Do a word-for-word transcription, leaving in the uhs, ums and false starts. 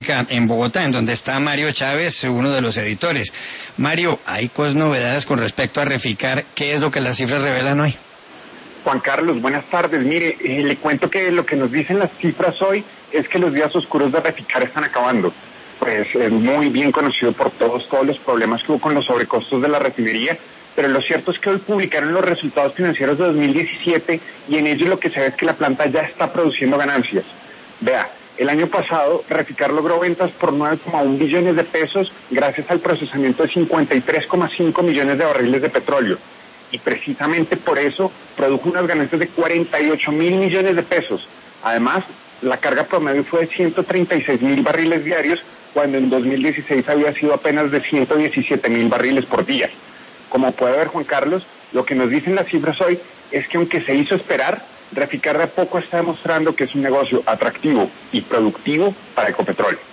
en Bogotá, en donde está Mario Chávez, uno de los editores. Mario, ¿hay cosas novedades con respecto a Reficar? ¿Qué es lo que las cifras revelan hoy? Juan Carlos, buenas tardes. Mire, eh, le cuento que lo que nos dicen las cifras hoy es que los días oscuros de Reficar están acabando. Pues es muy bien conocido por todos, todos los problemas que hubo con los sobrecostos de la refinería, pero lo cierto es que hoy publicaron los resultados financieros de dos mil diecisiete y en ellos lo que se ve es que la planta ya está produciendo ganancias. Vea, el año pasado Reficar logró ventas por nueve coma uno billones de pesos gracias al procesamiento de cincuenta y tres coma cinco millones de barriles de petróleo. Y precisamente por eso produjo unas ganancias de cuarenta y ocho mil millones de pesos. Además, la carga promedio fue de ciento treinta y seis mil barriles diarios, cuando en dos mil dieciséis había sido apenas de ciento diecisiete mil barriles por día. Como puede ver, Juan Carlos, lo que nos dicen las cifras hoy es que aunque se hizo esperar, Reficar de a poco está demostrando que es un negocio atractivo y productivo para Ecopetrol.